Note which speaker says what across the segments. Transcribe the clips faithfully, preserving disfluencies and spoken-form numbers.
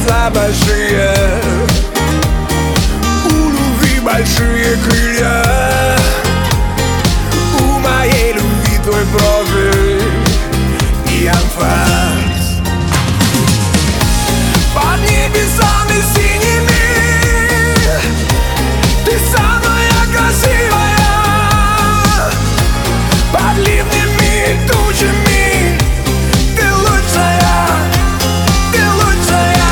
Speaker 1: глаза большие, у любви большие крылья. У моей любви твой профиль и анфас. Под небесами синими ты самая красивая. Под ливнями и тучами ты лучшая, ты лучшая.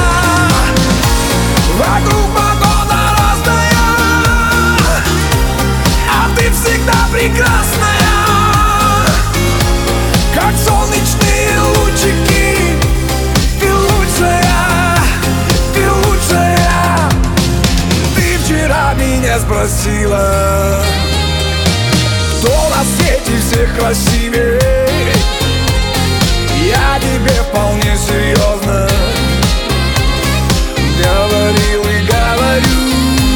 Speaker 1: Вокруг погода разная, а ты всегда прекрасная, как солнечные лучики. Ты лучшая, ты лучшая. Ты вчера меня спросила, кто на свете всех красивее. Я тебе вполне серьезно говорил и говорю: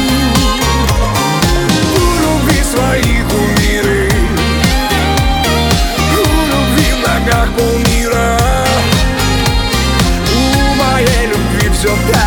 Speaker 1: у любви своих умиры, у любви в ногах полмира. У моей любви все